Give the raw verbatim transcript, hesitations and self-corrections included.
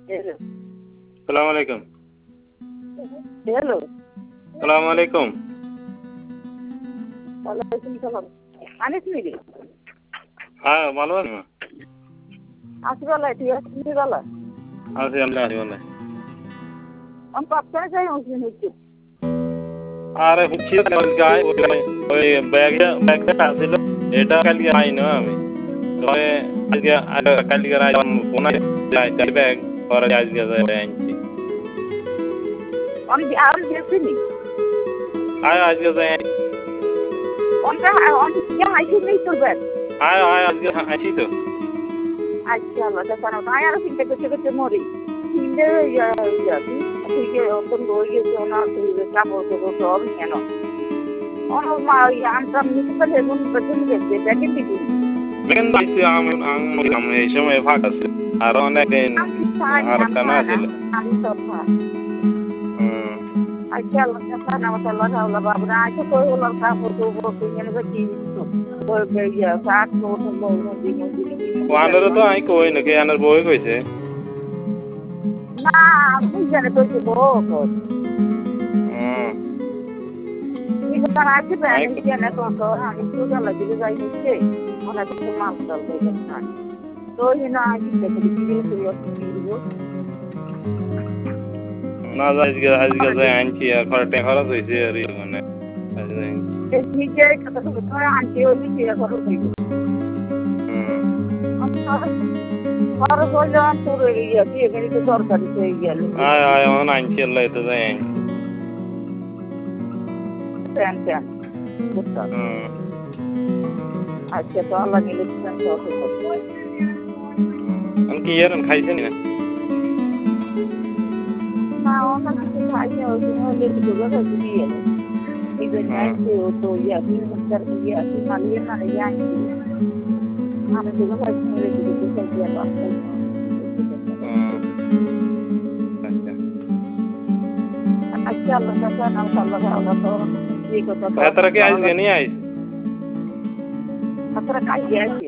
সালাম আলাইকুম। হ্যালো। সালাম আলাইকুম। ওয়ালাইকুম সালাম। আনিস মিরি? হ্যাঁ ভালো আছি মা। আছি ভালো, তুই আছিস ভালো? আছি আমি আছি ভালো। আমি পাঁচটায় যাই মুসলিম হচ্ছে। আরে হচ্ছে গায় ওই ব্যাগটা ব্যাগটা ছিল এটা কালকে আই না আমি তবে আজকে কালকে রাই ফোন যাই যাই ব্যাগ পরে আজকে যাই আনছি আমি আর দেখছিনি আয় আজকে যাই ওনটা অনেক হাইছি নেই তোর ব্যাগ। আয় আয় আজকে আছি তো। আচ্ছা আল্লাহ জানো তাই আর চিন্তা করতে করতে মরি চিন্তা ইয়া ইয়া তুই যে ওখান রয়ে গেছে ওনার কাপড় চোপড় সব কেন ওনার মা ওই আমটা নিতে পারলে এখন বেতন দেখবে ব্যাগের দিকে বেকেন পাইছি আমি আমি এই সময় ফাঁকা আছে আর অনেক আর টানা ছিল আমি সব আচ্ছা আল্লাহ জানো আল্লাহ আল্লাহ বাবা আচ্ছা কই হলো কাপড় চোপড় কিনে বেশি ওই ইয়া কাট নোট মৌদি মৌদি ওয়ানের তো আই কই নাকি আনার বই কইছে না আমি জানি তো যে বউ হুম ঠিক আছে আজকে ব্যাগ জানে তো তো আমি তো জানলা দিকে যাই হচ্ছে ওনা তো মাল চাল দেয় না তো হিনা আজকে দেখি দিয়ে তুই দিব না আজকে আজকে যাই আনছি আর খরচা খরচ হইছে আর মানে আজকে নিজে কথা তো আনতে হলি কি করো দিব আর বললাম আমি তোর ইয়া কি এখানে তো সরকারি হয়ে গেল আয় আয় অন আনছি আল্লাহ তো যাই আনছি প্যান প্যান হুম আচ্ছা তো আল্লাহ নিলে প্যান তো আমি কি ইয়ার খাইছেন না না ওনা কিছু খাইনি ওই হলে তো গেল দিয়ে এই যে নাইতে ও তো ইয়া দিন মস্তার ইয়া কি মালিয়ে না ইয়া আমি তো ভাই মেরে দিতে চাই ইয়া বাচ্চা আচ্ছা আল্লাহ জানা আল্লাহ আল্লাহ তো এই কথা তো এতরা কি আইস গনি আইস আপনারা কাজ আছে